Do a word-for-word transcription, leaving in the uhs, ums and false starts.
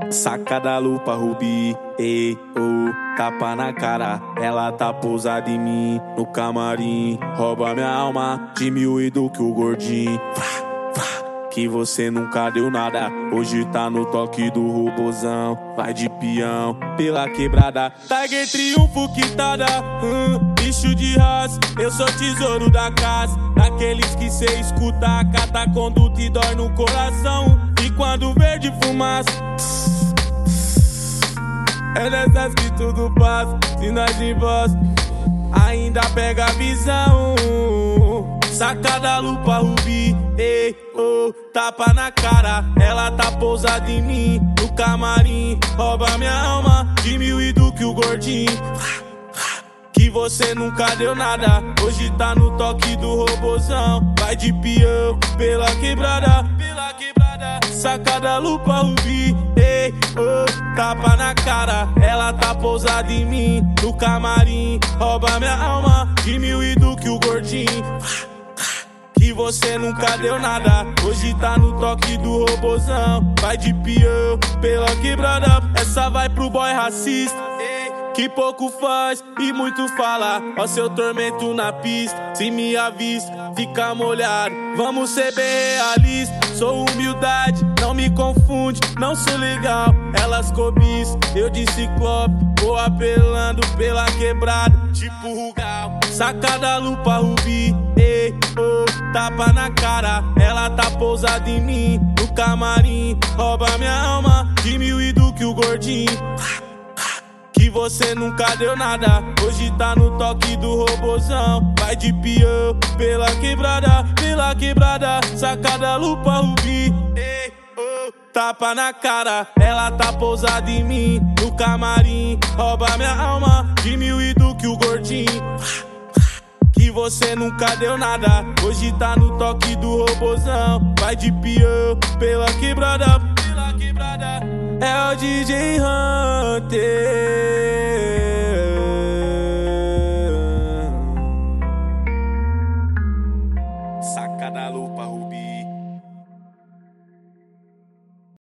Saca da lupa, Rubi, ei, oh, tapa na cara. Ela tá pousada em mim, no camarim. Rouba minha alma, de mil e do que o gordinho. Que você nunca deu nada, hoje tá no toque do robozão. Vai de peão, pela quebrada. Tiger triunfo quitada, hum, bicho de raça. Eu sou tesouro da casa, daqueles que cê escuta, cata conduta e dói no coração. E quando verde fumaça, é dessas que tudo passa. Se nós em voz, ainda pega a visão. Saca da lupa, Rubi, ei, oh, tapa na cara. Ela tá pousada em mim, no camarim. Rouba minha alma, de mil e do que o gordinho. Que você nunca deu nada, hoje tá no toque do robozão. Vai de peão, pela quebrada, pela quebrada. Saca da lupa, Rubi, ei, oh, tapa na cara. Ela tá pousada em mim, no camarim. Rouba minha alma, de mil e do que o gordinho. Que você nunca deu nada, hoje tá no toque do robozão. Vai de peão, pela quebrada. Essa vai pro boy racista, que pouco faz e muito fala. Ó seu tormento na pista, se me avista, fica molhado. Vamos ser bem realistas, sou humildade, não me confunde, não sou legal. Elas cobiçam, eu de ciclope, vou apelando pela quebrada, tipo Rugal. Saca da lupa, Rubi, ei, oh, tapa na cara. Ela tá pousada em mim, no camarim. Rouba minha alma, de mil e do que o gordinho. Que você nunca deu nada, hoje tá no toque do robozão. Vai de peão, pela quebrada, pela quebrada. Saca da lupa, Rubi, ei, oh, tapa na cara. Ela tá pousada em mim, no camarim. Rouba minha alma, de mil e do que o gordinho. Que você nunca deu nada, hoje tá no toque do robozão. Vai de peão, pela quebrada, pela quebrada. É o D J Hunter.